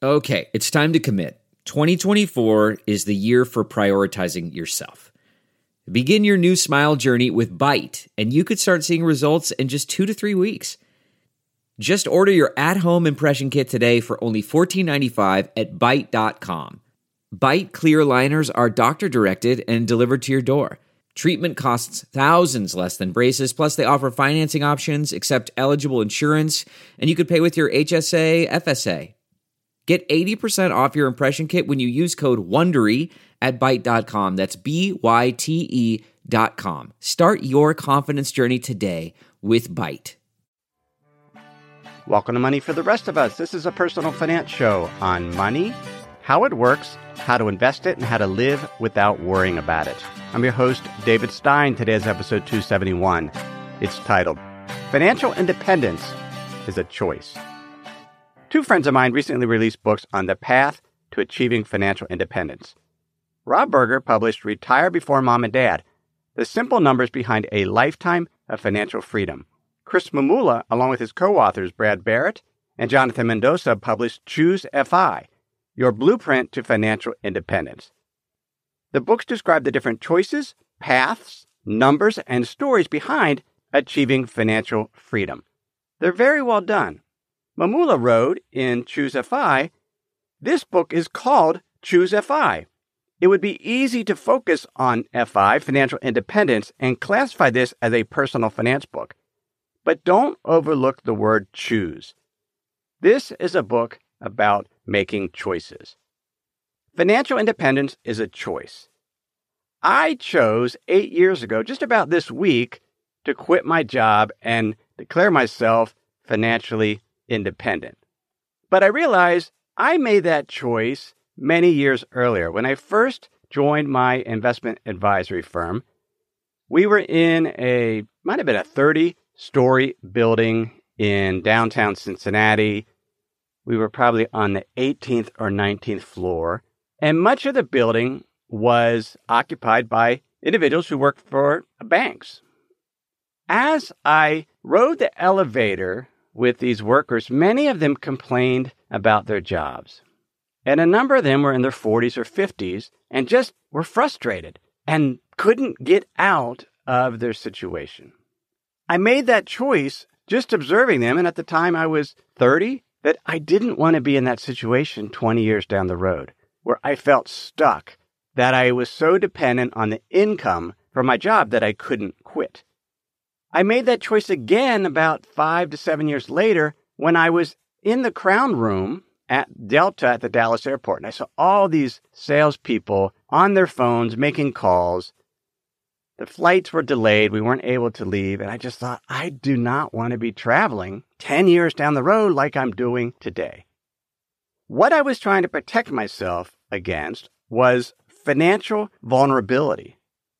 Okay, it's time to commit. 2024 is the year for prioritizing yourself. Begin your new smile journey with Byte, and you could start seeing results in just 2 to 3 weeks. Just order your at-home impression kit today for only $14.95 at Byte.com. Byte clear liners are doctor-directed and delivered to your door. Treatment costs thousands less than braces, plus they offer financing options, accept eligible insurance, and you could pay with your HSA, FSA. Get 80% off your impression kit when you use code WONDERY at Byte.com. That's BYTE.com. Start your confidence journey today with Byte. Welcome to Money for the Rest of Us. This is a personal finance show on money, how it works, how to invest it, and how to live without worrying about it. I'm your host, David Stein. Today's episode 271. It's titled, Financial Independence is a Choice. Two friends of mine recently released books on the path to achieving financial independence. Rob Berger published Retire Before Mom and Dad, The Simple Numbers Behind a Lifetime of Financial Freedom. Chris Mamula, along with his co-authors Brad Barrett and Jonathan Mendoza, published Choose FI, Your Blueprint to Financial Independence. The books describe the different choices, paths, numbers, and stories behind achieving financial freedom. They're very well done. Mamula wrote in Choose FI, this book is called Choose FI. It would be easy to focus on FI, financial independence, and classify this as a personal finance book. But don't overlook the word choose. This is a book about making choices. Financial independence is a choice. I chose 8 years ago, just about this week, to quit my job and declare myself financially independent. But I realized I made that choice many years earlier. When I first joined my investment advisory firm, we were in might have been a 30-story building in downtown Cincinnati. We were probably on the 18th or 19th floor, and much of the building was occupied by individuals who worked for banks. As I rode the elevator with these workers, many of them complained about their jobs. And a number of them were in their 40s or 50s and just were frustrated and couldn't get out of their situation. I made that choice just observing them, and at the time I was 30, that I didn't want to be in that situation 20 years down the road, where I felt stuck, that I was so dependent on the income from my job that I couldn't quit. I made that choice again about 5 to 7 years later when I was in the Crown Room at Delta at the Dallas airport. And I saw all these salespeople on their phones making calls. The flights were delayed. We weren't able to leave. And I just thought, I do not want to be traveling 10 years down the road like I'm doing today. What I was trying to protect myself against was financial vulnerability.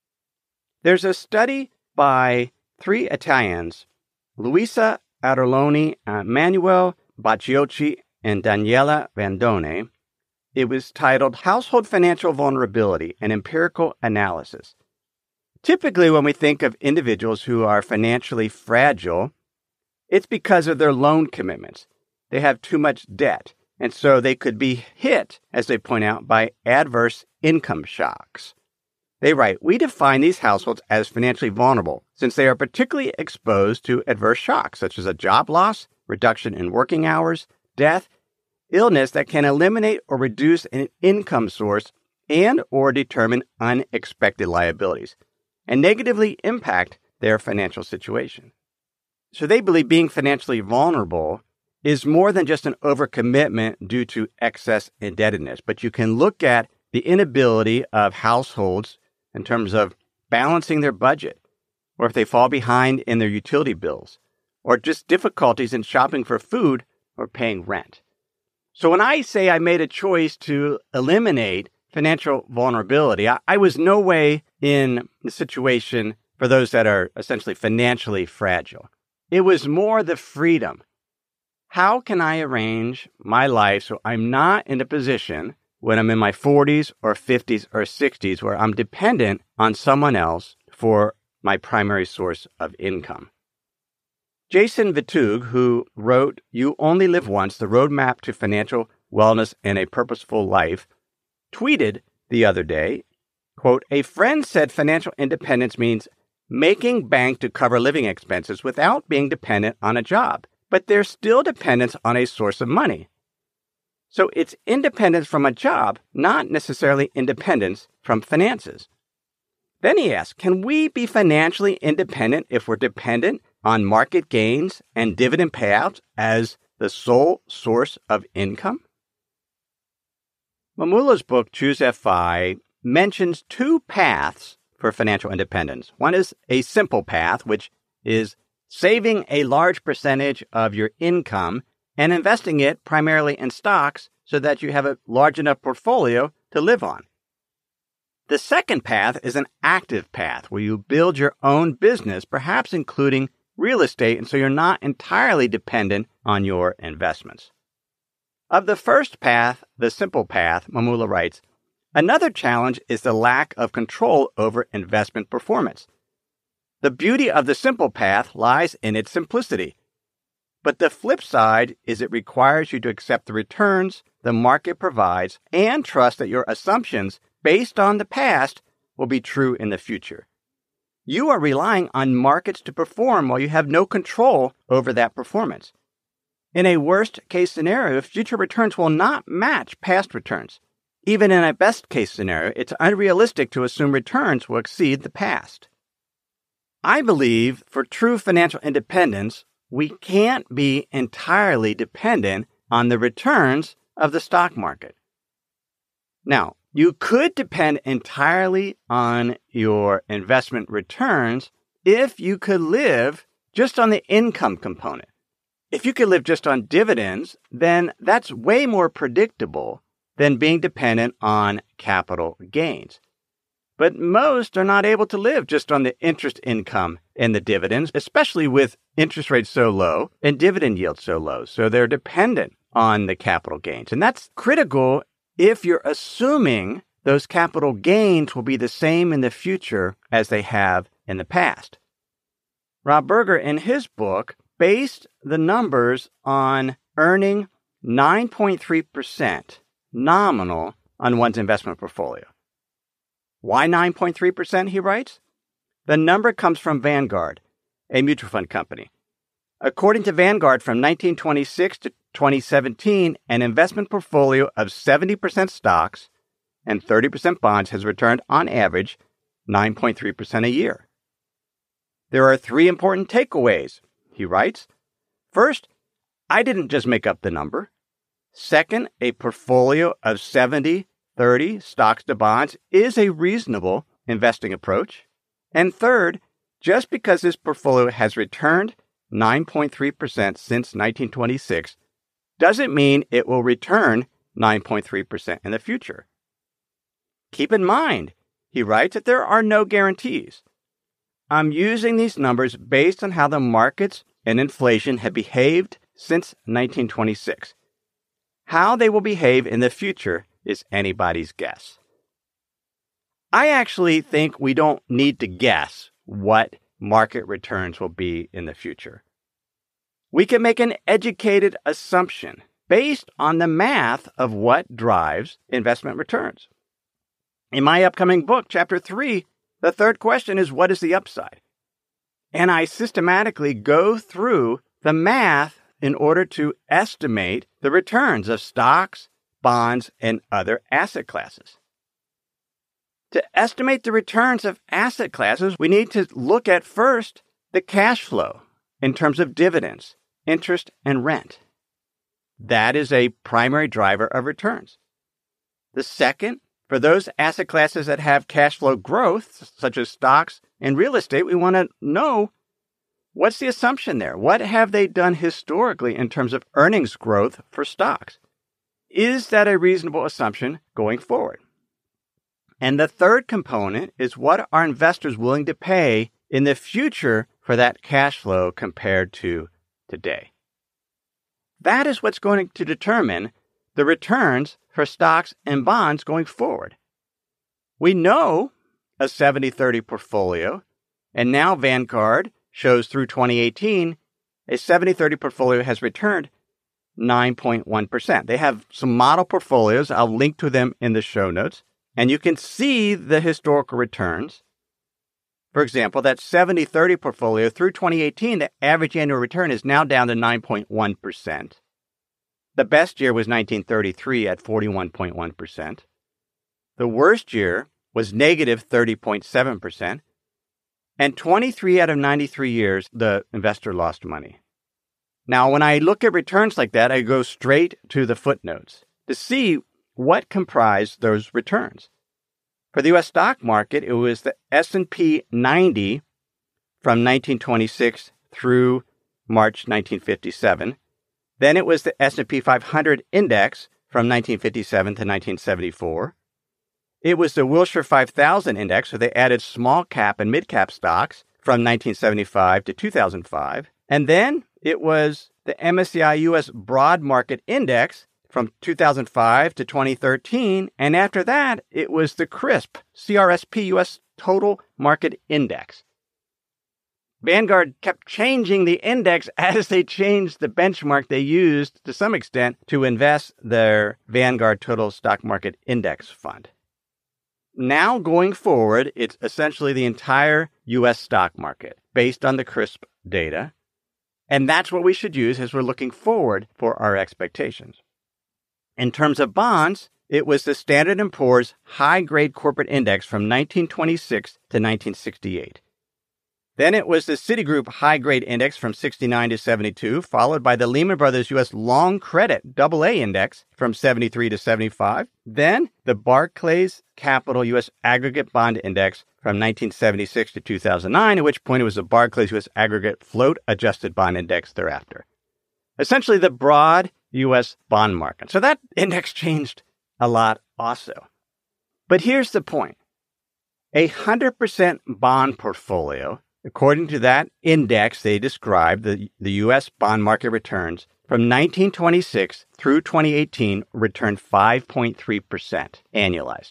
There's a study by 3 Italians, Luisa Aroloni, Manuel Bacciocchi, and Daniela Vandone. It was titled Household Financial Vulnerability, an Empirical Analysis. Typically, when we think of individuals who are financially fragile, it's because of their loan commitments. They have too much debt, and so they could be hit, as they point out, by adverse income shocks. They write, we define these households as financially vulnerable since they are particularly exposed to adverse shocks, such as a job loss, reduction in working hours, death, illness that can eliminate or reduce an income source and or determine unexpected liabilities and negatively impact their financial situation. So they believe being financially vulnerable is more than just an overcommitment due to excess indebtedness, but you can look at the inability of households in terms of balancing their budget, or if they fall behind in their utility bills, or just difficulties in shopping for food or paying rent. So when I say I made a choice to eliminate financial vulnerability, I was no way in the situation for those that are essentially financially fragile. It was more the freedom. How can I arrange my life so I'm not in a position when I'm in my 40s or 50s or 60s where I'm dependent on someone else for my primary source of income? Jason Vitug, who wrote You Only Live Once, The Roadmap to Financial Wellness and a Purposeful Life, tweeted the other day, quote, "A friend said financial independence means making bank to cover living expenses without being dependent on a job, but there's still dependence on a source of money. So it's independence from a job, not necessarily independence from finances." Then he asked, can we be financially independent if we're dependent on market gains and dividend payouts as the sole source of income? Mamula's book, Choose FI, mentions two paths for financial independence. One is a simple path, which is saving a large percentage of your income and investing it primarily in stocks so that you have a large enough portfolio to live on. The second path is an active path where you build your own business, perhaps including real estate, and so you're not entirely dependent on your investments. Of the first path, the simple path, Mamula writes, another challenge is the lack of control over investment performance. The beauty of the simple path lies in its simplicity. But the flip side is it requires you to accept the returns the market provides and trust that your assumptions based on the past will be true in the future. You are relying on markets to perform while you have no control over that performance. In a worst-case scenario, future returns will not match past returns. Even in a best-case scenario, it's unrealistic to assume returns will exceed the past. I believe for true financial independence, we can't be entirely dependent on the returns of the stock market. Now, you could depend entirely on your investment returns if you could live just on the income component. If you could live just on dividends, then that's way more predictable than being dependent on capital gains. But most are not able to live just on the interest income and the dividends, especially with interest rates so low and dividend yields so low. So they're dependent on the capital gains. And that's critical if you're assuming those capital gains will be the same in the future as they have in the past. Rob Berger, in his book, based the numbers on earning 9.3% nominal on one's investment portfolio. Why 9.3%, he writes? The number comes from Vanguard, a mutual fund company. According to Vanguard, from 1926 to 2017, an investment portfolio of 70% stocks and 30% bonds has returned, on average, 9.3% a year. There are three important takeaways, he writes. First, I didn't just make up the number. Second, a portfolio of 70-30 stocks to bonds is a reasonable investing approach. And third, just because this portfolio has returned 9.3% since 1926 doesn't mean it will return 9.3% in the future. Keep in mind, he writes, that there are no guarantees. I'm using these numbers based on how the markets and inflation have behaved since 1926. How they will behave in the future is anybody's guess. I actually think we don't need to guess what market returns will be in the future. We can make an educated assumption based on the math of what drives investment returns. In my upcoming book, Chapter 3, the third question is, what is the upside? And I systematically go through the math in order to estimate the returns of stocks, bonds, and other asset classes. To estimate the returns of asset classes, we need to look at first the cash flow in terms of dividends, interest, and rent. That is a primary driver of returns. The second, for those asset classes that have cash flow growth, such as stocks and real estate, we want to know what's the assumption there? What have they done historically in terms of earnings growth for stocks? Is that a reasonable assumption going forward? And the third component is, what are investors willing to pay in the future for that cash flow compared to today? That is what's going to determine the returns for stocks and bonds going forward. We know a 70-30 portfolio, and now Vanguard shows through 2018, a 70-30 portfolio has returned 9.1%. They have some model portfolios. I'll link to them in the show notes. And you can see the historical returns. For example, that 70-30 portfolio through 2018, the average annual return is now down to 9.1%. The best year was 1933 at 41.1%. The worst year was negative 30.7%. And 23 out of 93 years, the investor lost money. Now, when I look at returns like that, I go straight to the footnotes to see what comprised those returns. For the U.S. stock market, it was the S&P 90 from 1926 through March 1957. Then it was the S&P 500 index from 1957 to 1974. It was the Wilshire 5000 index, so they added small cap and mid cap stocks from 1975 to 2005. And then it was the MSCI US Broad Market Index from 2005 to 2013. And after that, it was the CRSP US Total Market Index. Vanguard kept changing the index as they changed the benchmark they used to some extent to invest their Vanguard Total Stock Market Index fund. Now going forward, it's essentially the entire U.S. stock market based on the CRSP data. And that's what we should use as we're looking forward for our expectations. In terms of bonds, it was the Standard & Poor's High-Grade Corporate Index from 1926 to 1968. Then it was the Citigroup High-Grade Index from 69 to 72, followed by the Lehman Brothers U.S. Long Credit AA Index from 73 to 75. Then the Barclays Capital U.S. Aggregate Bond Index from 1976 to 2009, at which point it was the Barclays U.S. Aggregate Float Adjusted Bond Index thereafter. Essentially the broad U.S. bond market. So that index changed a lot also. But here's the point. 100% bond portfolio, according to that index, they described the U.S. bond market returns from 1926 through 2018 returned 5.3% annualized.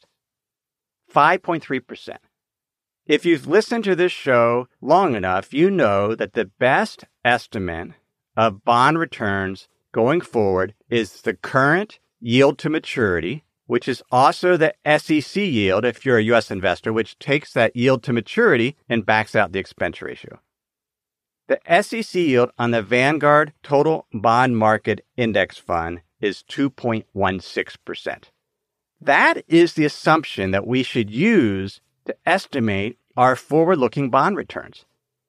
5.3%. If you've listened to this show long enough, you know that the best estimate of bond returns going forward is the current yield to maturity, which is also the SEC yield if you're a U.S. investor, which takes that yield to maturity and backs out the expense ratio. The SEC yield on the Vanguard Total Bond Market Index Fund is 2.16%. That is the assumption that we should use to estimate our forward-looking bond returns.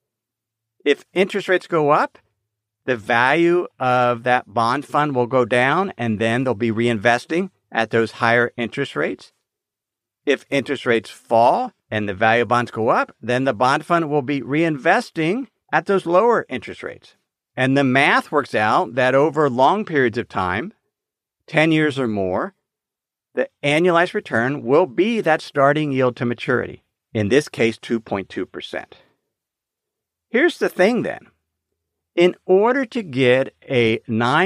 If interest rates go up, the value of that bond fund will go down, and then they'll be reinvesting at those higher interest rates. If interest rates fall and the value of bonds go up, then the bond fund will be reinvesting at those lower interest rates. And the math works out that over long periods of time, 10 years or more, the annualized return will be that starting yield to maturity, in this case 2.2%. Here's the thing then. In order to get a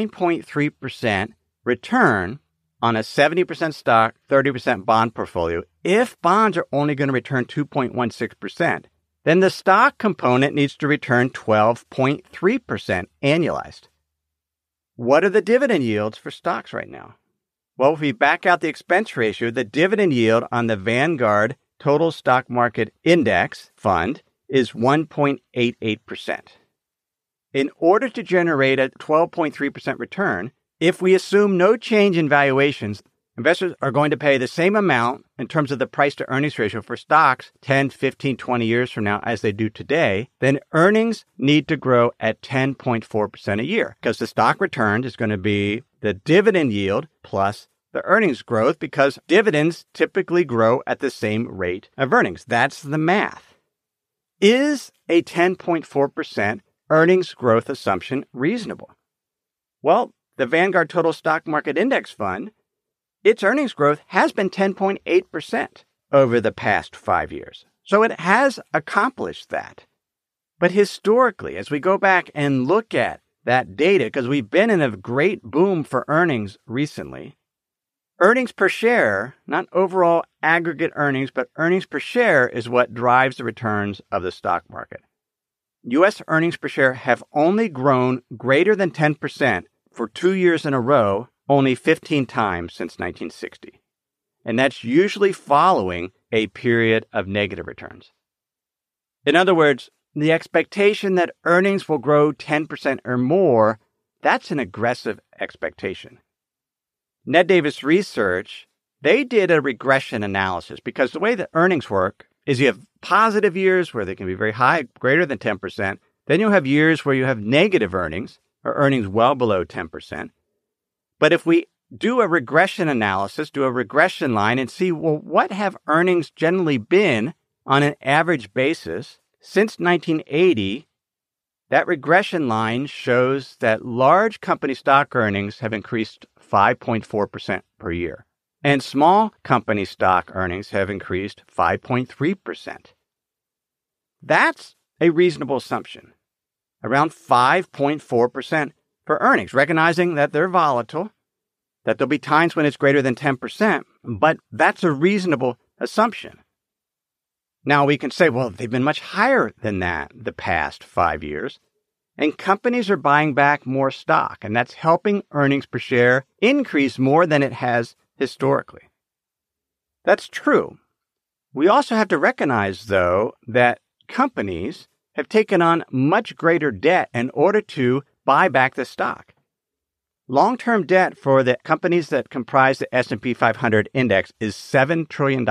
9.3% return on a 70% stock, 30% bond portfolio, if bonds are only going to return 2.16%, then the stock component needs to return 12.3% annualized. What are the dividend yields for stocks right now? Well, if we back out the expense ratio, the dividend yield on the Vanguard Total Stock Market Index Fund is 1.88%. In order to generate a 12.3% return, if we assume no change in valuations, investors are going to pay the same amount in terms of the price to earnings ratio for stocks 10, 15, 20 years from now as they do today, then earnings need to grow at 10.4% a year because the stock return is going to be the dividend yield plus the earnings growth because dividends typically grow at the same rate of earnings. That's the math. Is a 10.4% earnings growth assumption reasonable? Well, the Vanguard Total Stock Market Index Fund, its earnings growth has been 10.8% over the past 5 years. So it has accomplished that. But historically, as we go back and look at that data, because we've been in a great boom for earnings recently, earnings per share, not overall aggregate earnings, but earnings per share is what drives the returns of the stock market. U.S. earnings per share have only grown greater than 10% for 2 years in a row, only 15 times since 1960. And that's usually following a period of negative returns. In other words, the expectation that earnings will grow 10% or more, that's an aggressive expectation. Ned Davis Research, they did a regression analysis because the way that earnings work is you have positive years where they can be very high, greater than 10%. Then you'll have years where you have negative earnings or earnings well below 10%. But if we do a regression analysis, do a regression line and see, well, what have earnings generally been on an average basis since 1980, that regression line shows that large company stock earnings have increased 5.4% per year, and small company stock earnings have increased 5.3%. That's a reasonable assumption, around 5.4% for earnings, recognizing that they're volatile, that there'll be times when it's greater than 10%, but that's a reasonable assumption. Now we can say, well, they've been much higher than that the past 5 years, and companies are buying back more stock, and that's helping earnings per share increase more than it has historically. That's true. We also have to recognize, though, that companies have taken on much greater debt in order to buy back the stock. Long-term debt for the companies that comprise the S&P 500 index is $7 trillion.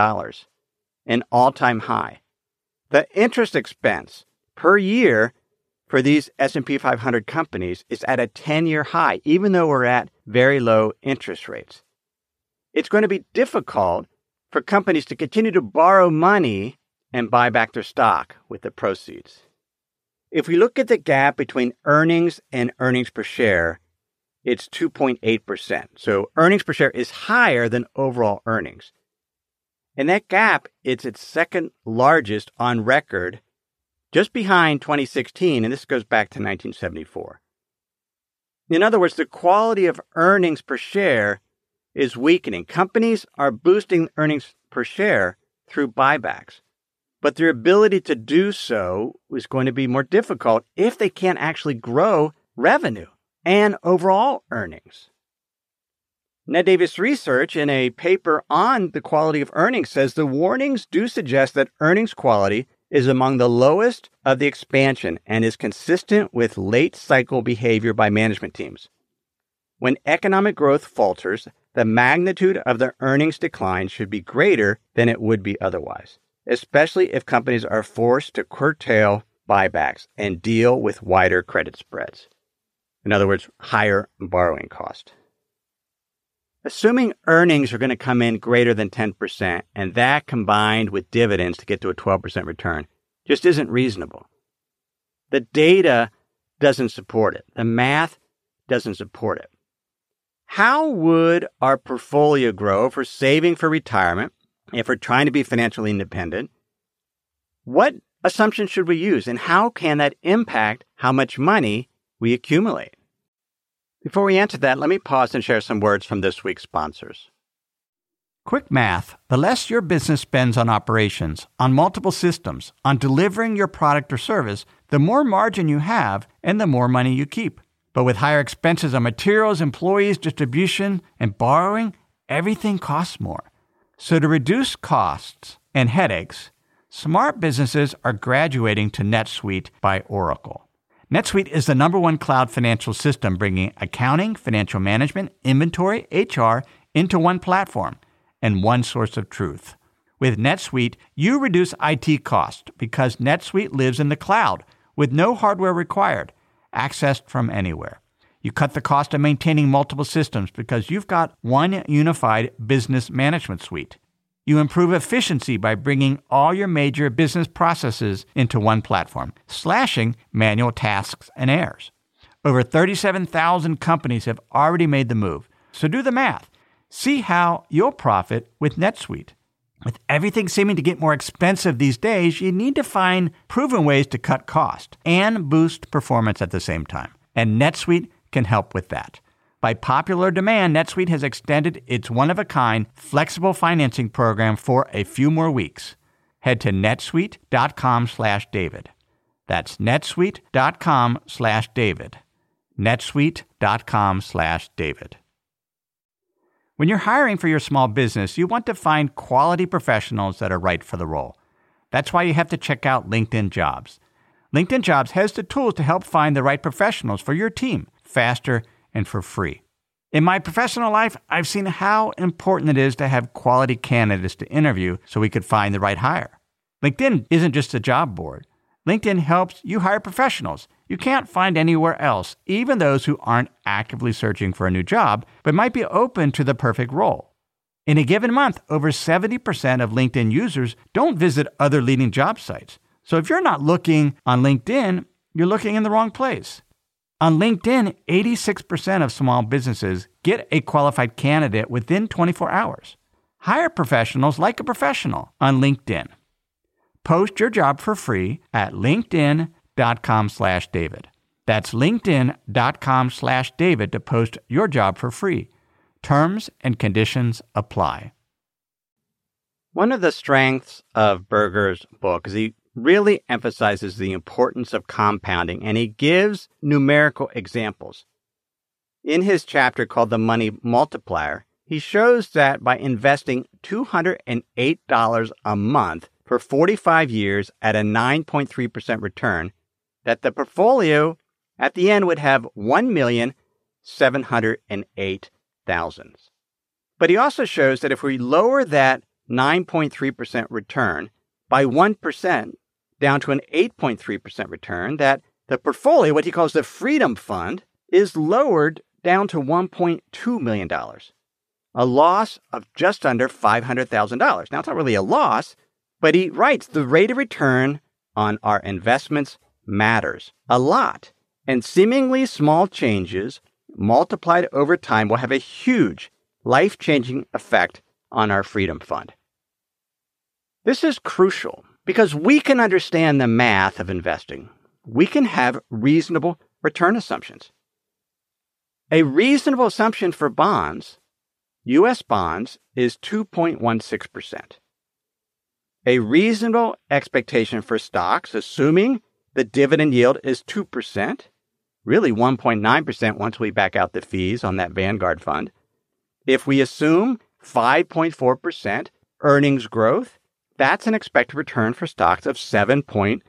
An all-time high. The interest expense per year for these S&P 500 companies is at a 10-year high, even though we're at very low interest rates. It's going to be difficult for companies to continue to borrow money and buy back their stock with the proceeds. If we look at the gap between earnings and earnings per share, it's 2.8%. So earnings per share is higher than overall earnings. And that gap, it's its second largest on record, just behind 2016, and this goes back to 1974. In other words, the quality of earnings per share is weakening. Companies are boosting earnings per share through buybacks, but their ability to do so is going to be more difficult if they can't actually grow revenue and overall earnings. Ned Davis Research, in a paper on the quality of earnings, says the warnings do suggest that earnings quality is among the lowest of the expansion and is consistent with late cycle behavior by management teams. When economic growth falters, the magnitude of the earnings decline should be greater than it would be otherwise, especially if companies are forced to curtail buybacks and deal with wider credit spreads. In other words, higher borrowing cost. Assuming earnings are going to come in greater than 10%, and that combined with dividends to get to a 12% return, just isn't reasonable. The data doesn't support it. The math doesn't support it. How would our portfolio grow if we're saving for retirement, if we're trying to be financially independent? What assumptions should we use, and how can that impact how much money we accumulate? Before we answer that, let me pause and share some words from this week's sponsors. Quick math. The less your business spends on operations, on multiple systems, on delivering your product or service, the more margin you have and the more money you keep. But with higher expenses on materials, employees, distribution, and borrowing, everything costs more. So to reduce costs and headaches, smart businesses are graduating to NetSuite by Oracle. NetSuite is the #1 cloud financial system, bringing accounting, financial management, inventory, HR into one platform and one source of truth. With NetSuite, you reduce IT costs because NetSuite lives in the cloud with no hardware required, accessed from anywhere. You cut the cost of maintaining multiple systems because you've got one unified business management suite. You improve efficiency by bringing all your major business processes into one platform, slashing manual tasks and errors. Over 37,000 companies have already made the move. So do the math. See how you'll profit with NetSuite. With everything seeming to get more expensive these days, you need to find proven ways to cut cost and boost performance at the same time. And NetSuite can help with that. By popular demand, NetSuite has extended its one-of-a-kind flexible financing program for a few more weeks. Head to netsuite.com/David. That's netsuite.com/David. netsuite.com/David. When you're hiring for your small business, you want to find quality professionals that are right for the role. That's why you have to check out LinkedIn Jobs. LinkedIn Jobs has the tools to help find the right professionals for your team faster and for free. In my professional life, I've seen how important it is to have quality candidates to interview so we could find the right hire. LinkedIn isn't just a job board. LinkedIn helps you hire professionals you can't find anywhere else, even those who aren't actively searching for a new job, but might be open to the perfect role. In a given month, over 70% of LinkedIn users don't visit other leading job sites. So if you're not looking on LinkedIn, you're looking in the wrong place. On LinkedIn, 86% of small businesses get a qualified candidate within 24 hours. Hire professionals like a professional on LinkedIn. Post your job for free at linkedin.com/David. That's linkedin.com/David to post your job for free. Terms and conditions apply. One of the strengths of Berger's book is he really emphasizes the importance of compounding, and he gives numerical examples. In his chapter called The Money Multiplier, he shows that by investing $208 a month for 45 years at a 9.3% return, that the portfolio at the end would have $1,708,000. But he also shows that if we lower that 9.3% return by 1% down to an 8.3% return, that the portfolio, what he calls the Freedom Fund, is lowered down to $1.2 million, a loss of just under $500,000. Now, it's not really a loss, but he writes the rate of return on our investments matters a lot, and seemingly small changes multiplied over time will have a huge, life-changing effect on our Freedom Fund. This is crucial because we can understand the math of investing. We can have reasonable return assumptions. A reasonable assumption for bonds, U.S. bonds, is 2.16%. A reasonable expectation for stocks, assuming the dividend yield is 2%, really 1.9% once we back out the fees on that Vanguard fund. If we assume 5.4% earnings growth, that's an expected return for stocks of 7.32%.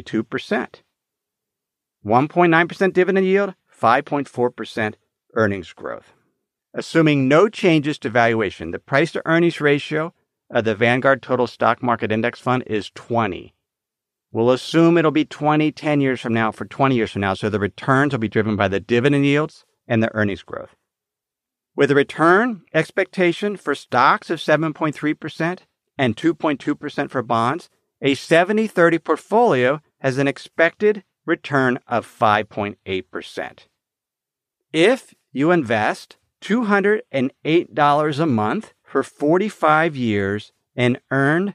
1.9% dividend yield, 5.4% earnings growth. Assuming no changes to valuation, the price to earnings ratio of the Vanguard Total Stock Market Index Fund is 20. We'll assume it'll be 20 10 years from now for 20 years from now, so the returns will be driven by the dividend yields and the earnings growth. With a return expectation for stocks of 7.3% and 2.2% for bonds, a 70-30 portfolio has an expected return of 5.8%. If you invest $208 a month for 45 years and earned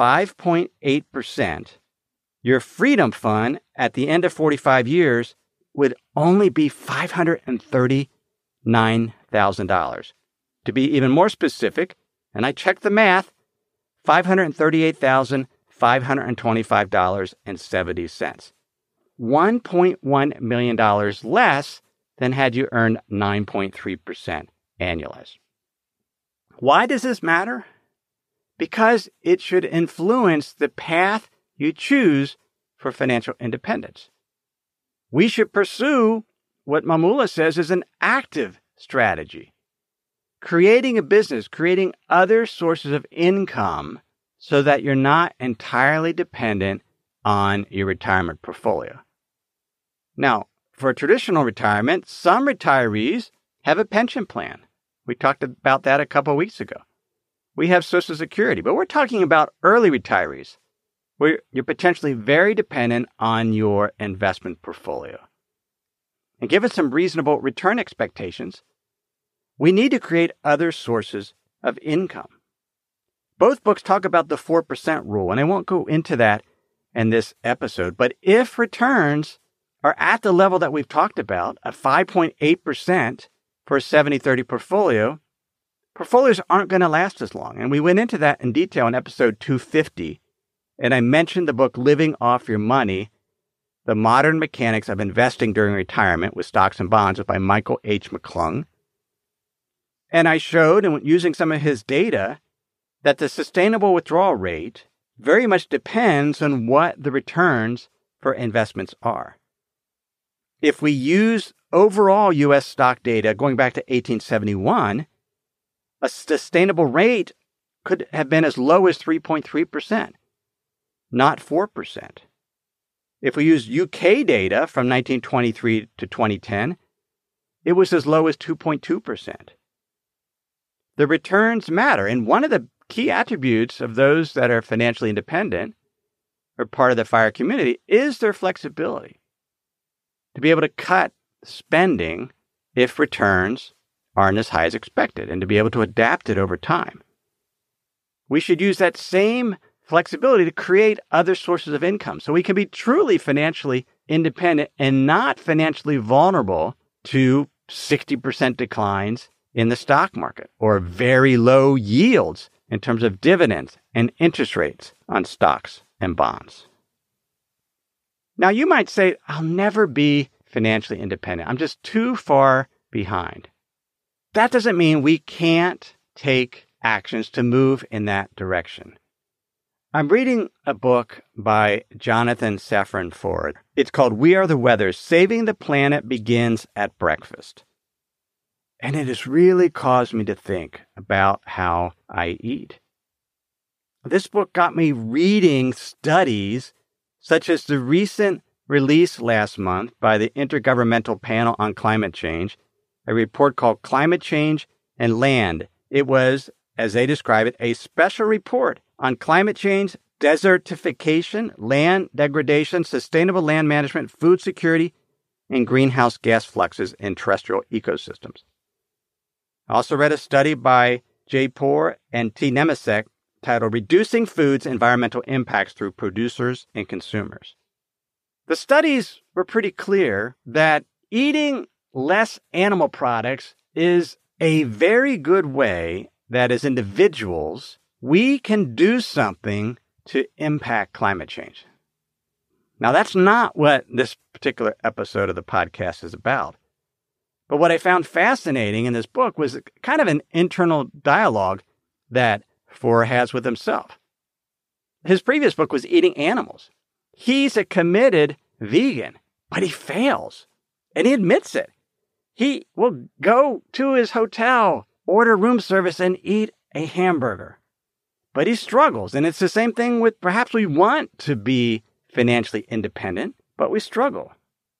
5.8%, your Freedom Fund at the end of 45 years would only be $539,000. To be even more specific, and I checked the math, $538,525.70. $1.1 million less than had you earned 9.3% annualized. Why does this matter? Because it should influence the path you choose for financial independence. We should pursue what Mamula says is an active strategy. Creating a business, creating other sources of income so that you're not entirely dependent on your retirement portfolio. Now, for a traditional retirement, some retirees have a pension plan. We talked about that a couple of weeks ago. We have Social Security, but we're talking about early retirees, where you're potentially very dependent on your investment portfolio. And given some reasonable return expectations, we need to create other sources of income. Both books talk about the 4% rule, and I won't go into that in this episode, but if returns are at the level that we've talked about, at 5.8% for a 70-30 portfolio, portfolios aren't going to last as long. And we went into that in detail in episode 250, and I mentioned the book Living Off Your Money The Modern Mechanics of Investing During Retirement with Stocks and Bonds by Michael H. McClung. And I showed, and using some of his data, that the sustainable withdrawal rate very much depends on what the returns for investments are. If we use overall U.S. stock data going back to 1871, a sustainable rate could have been as low as 3.3%, not 4%. If we use UK data from 1923 to 2010, it was as low as 2.2%. The returns matter, and one of the key attributes of those that are financially independent or part of the FIRE community is their flexibility to be able to cut spending if returns aren't as high as expected and to be able to adapt it over time. We should use that same flexibility to create other sources of income so we can be truly financially independent and not financially vulnerable to 60% declines in the stock market or very low yields in terms of dividends and interest rates on stocks and bonds. Now, you might say, I'll never be financially independent. I'm just too far behind. That doesn't mean we can't take actions to move in that direction. I'm reading a book by Jonathan Safran Foer. It's called We Are the Weather, Saving the Planet Begins at Breakfast. And it has really caused me to think about how I eat. This book got me reading studies such as the recent release last month by the Intergovernmental Panel on Climate Change, a report called Climate Change and Land. It was, as they describe it, a special report on climate change, desertification, land degradation, sustainable land management, food security, and greenhouse gas fluxes in terrestrial ecosystems. I also read a study by Jaipur and T. Nemesek titled Reducing Food's Environmental Impacts Through Producers and Consumers. The studies were pretty clear that eating less animal products is a very good way that as individuals, we can do something to impact climate change. Now, that's not what this particular episode of the podcast is about. But what I found fascinating in this book was kind of an internal dialogue that Foer has with himself. His previous book was Eating Animals. He's a committed vegan, but he fails, and he admits it. He will go to his hotel, order room service, and eat a hamburger. But he struggles, and it's the same thing with perhaps we want to be financially independent, but we struggle.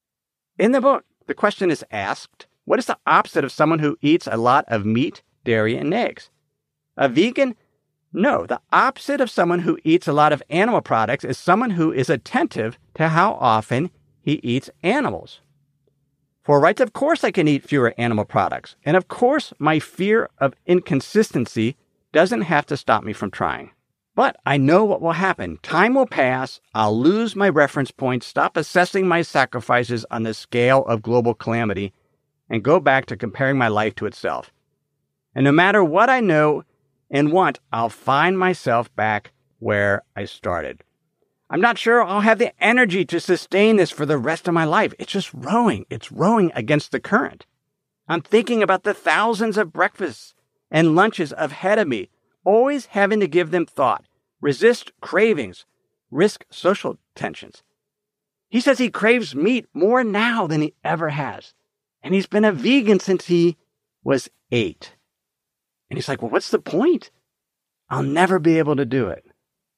In the book, the question is asked, what is the opposite of someone who eats a lot of meat, dairy, and eggs? A vegan? No, the opposite of someone who eats a lot of animal products is someone who is attentive to how often he eats animals. For rights, of course I can eat fewer animal products. And of course, my fear of inconsistency doesn't have to stop me from trying. But I know what will happen. Time will pass, I'll lose my reference points, stop assessing my sacrifices on the scale of global calamity, and go back to comparing my life to itself. And no matter what I know and want, I'll find myself back where I started. I'm not sure I'll have the energy to sustain this for the rest of my life. It's just rowing. It's rowing against the current. I'm thinking about the thousands of breakfasts and lunches ahead of me, always having to give them thought, resist cravings, risk social tensions. He says he craves meat more now than he ever has. And he's been a vegan since he was 8. And he's like, well, what's the point? I'll never be able to do it.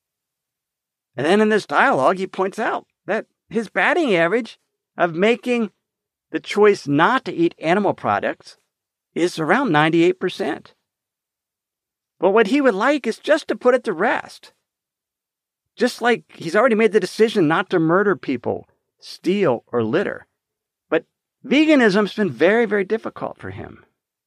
And then in this dialogue, he points out that his batting average of making the choice not to eat animal products is around 98%. But what he would like is just to put it to rest. Just like he's already made the decision not to murder people, steal, or litter. But veganism's been very, very difficult for him.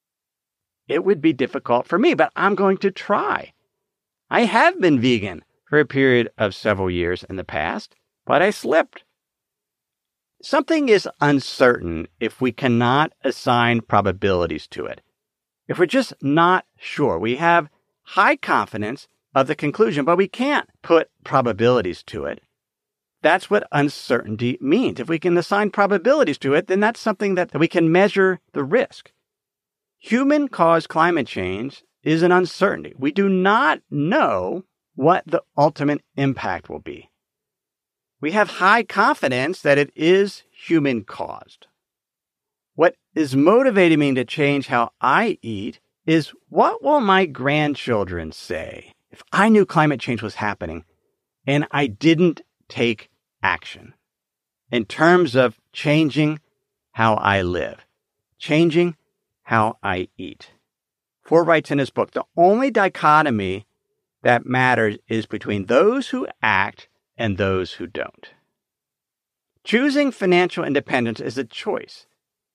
It would be difficult for me, but I'm going to try. I have been vegan for a period of several years in the past, but I slipped. Something is uncertain if we cannot assign probabilities to it. If we're just not sure, we have high confidence of the conclusion, but we can't put probabilities to it. That's what uncertainty means. If we can assign probabilities to it, then that's something that we can measure the risk. Human-caused climate change is an uncertainty. We do not know what the ultimate impact will be. We have high confidence that it is human-caused. What is motivating me to change how I eat is, what will my grandchildren say if I knew climate change was happening and I didn't take action in terms of changing how I live, changing how I eat? Ford writes in his book, the only dichotomy that matters is between those who act and those who don't. Choosing financial independence is a choice.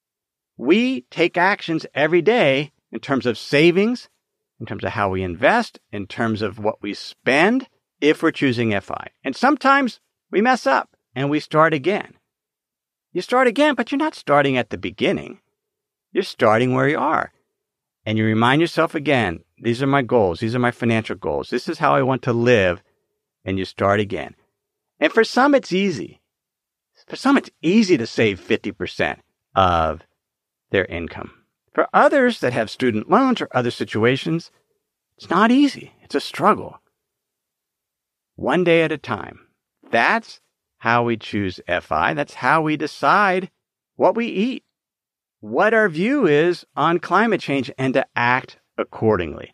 We take actions every day in terms of savings, in terms of how we invest, in terms of what we spend, if we're choosing FI. And sometimes we mess up and we start again. You start again, but you're not starting at the beginning. You're starting where you are. And you remind yourself again, these are my goals. These are my financial goals. This is how I want to live. And you start again. And for some, it's easy. For some, it's easy to save 50% of their income. For others that have student loans or other situations, it's not easy. It's a struggle. One day at a time. That's how we choose FI. That's how we decide what we eat, what our view is on climate change, and to act accordingly.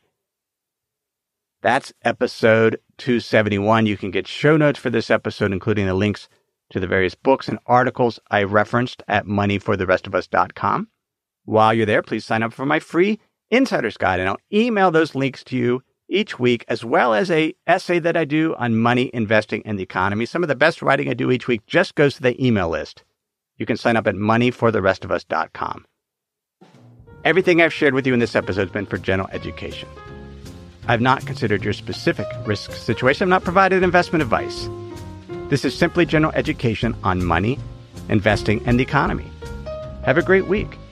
That's episode 271. You can get show notes for this episode, including the links to the various books and articles I referenced at moneyfortherestofus.com. While you're there, please sign up for my free Insider's Guide, and I'll email those links to you each week, as well as an essay that I do on money, investing, and the economy. Some of the best writing I do each week just goes to the email list. You can sign up at moneyfortherestofus.com. Everything I've shared with you in this episode has been for general education. I've not considered your specific risk situation. I've not provided investment advice. This is simply general education on money, investing, and the economy. Have a great week.